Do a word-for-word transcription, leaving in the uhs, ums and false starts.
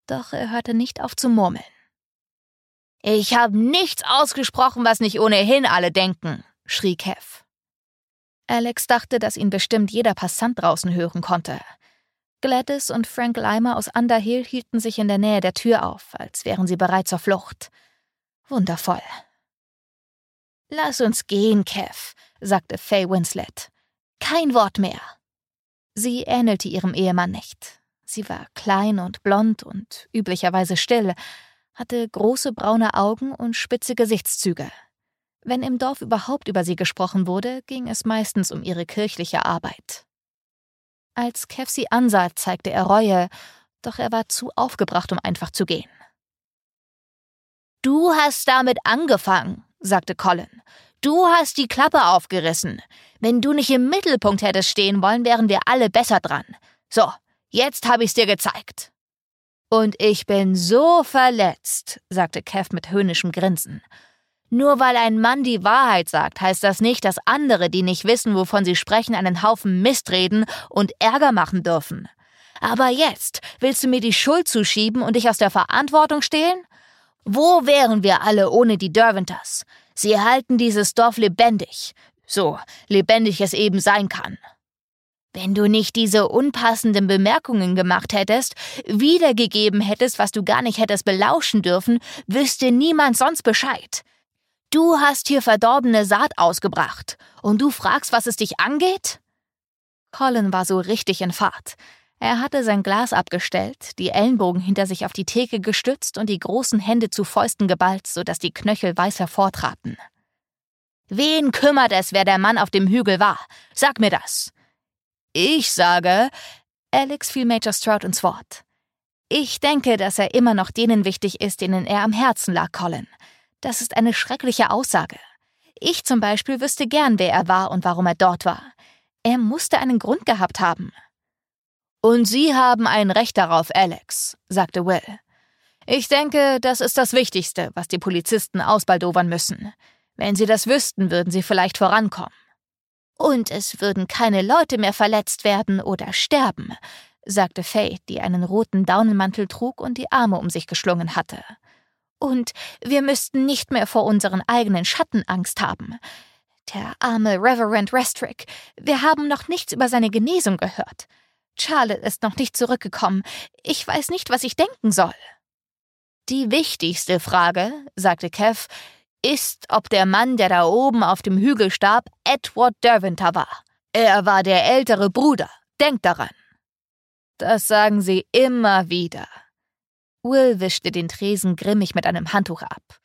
Doch er hörte nicht auf zu murmeln. »Ich habe nichts ausgesprochen, was nicht ohnehin alle denken«, schrie Kev. Alex dachte, dass ihn bestimmt jeder Passant draußen hören konnte. Gladys und Frank Lima aus Underhill hielten sich in der Nähe der Tür auf, als wären sie bereit zur Flucht. Wundervoll. »Lass uns gehen, Kev«, sagte Faye Winslet. »Kein Wort mehr.« Sie ähnelte ihrem Ehemann nicht. Sie war klein und blond und üblicherweise still, hatte große braune Augen und spitze Gesichtszüge. Wenn im Dorf überhaupt über sie gesprochen wurde, ging es meistens um ihre kirchliche Arbeit. Als Kev sie ansah, zeigte er Reue, doch er war zu aufgebracht, um einfach zu gehen. »Du hast damit angefangen«, sagte Colin. »Du hast die Klappe aufgerissen. Wenn du nicht im Mittelpunkt hättest stehen wollen, wären wir alle besser dran. So, jetzt habe ich's dir gezeigt.« »Und ich bin so verletzt«, sagte Kev mit höhnischem Grinsen. »Nur weil ein Mann die Wahrheit sagt, heißt das nicht, dass andere, die nicht wissen, wovon sie sprechen, einen Haufen Mist reden und Ärger machen dürfen. Aber jetzt willst du mir die Schuld zuschieben und dich aus der Verantwortung stehlen? Wo wären wir alle ohne die Derwenters? Sie halten dieses Dorf lebendig, so lebendig es eben sein kann. Wenn du nicht diese unpassenden Bemerkungen gemacht hättest, wiedergegeben hättest, was du gar nicht hättest belauschen dürfen, wüsste niemand sonst Bescheid. Du hast hier verdorbene Saat ausgebracht und du fragst, was es dich angeht?« Colin war so richtig in Fahrt. Er hatte sein Glas abgestellt, die Ellenbogen hinter sich auf die Theke gestützt und die großen Hände zu Fäusten geballt, sodass die Knöchel weiß hervortraten. »Wen kümmert es, wer der Mann auf dem Hügel war? Sag mir das!« »Ich sage«, Alex fiel Major Stroud ins Wort. »Ich denke, dass er immer noch denen wichtig ist, denen er am Herzen lag, Colin. Das ist eine schreckliche Aussage. Ich zum Beispiel wüsste gern, wer er war und warum er dort war. Er musste einen Grund gehabt haben.« »Und Sie haben ein Recht darauf, Alex«, sagte Will. »Ich denke, das ist das Wichtigste, was die Polizisten ausbaldowern müssen. Wenn sie das wüssten, würden sie vielleicht vorankommen.« »Und es würden keine Leute mehr verletzt werden oder sterben«, sagte Faye, die einen roten Daunenmantel trug und die Arme um sich geschlungen hatte. »Und wir müssten nicht mehr vor unseren eigenen Schatten Angst haben. Der arme Reverend Restrick, wir haben noch nichts über seine Genesung gehört. Charlotte ist noch nicht zurückgekommen. Ich weiß nicht, was ich denken soll.« »Die wichtigste Frage«, sagte Kev, »ist, ob der Mann, der da oben auf dem Hügel starb, Edward Derwenter war. Er war der ältere Bruder. Denkt daran.« »Das sagen Sie immer wieder.« Will wischte den Tresen grimmig mit einem Handtuch ab.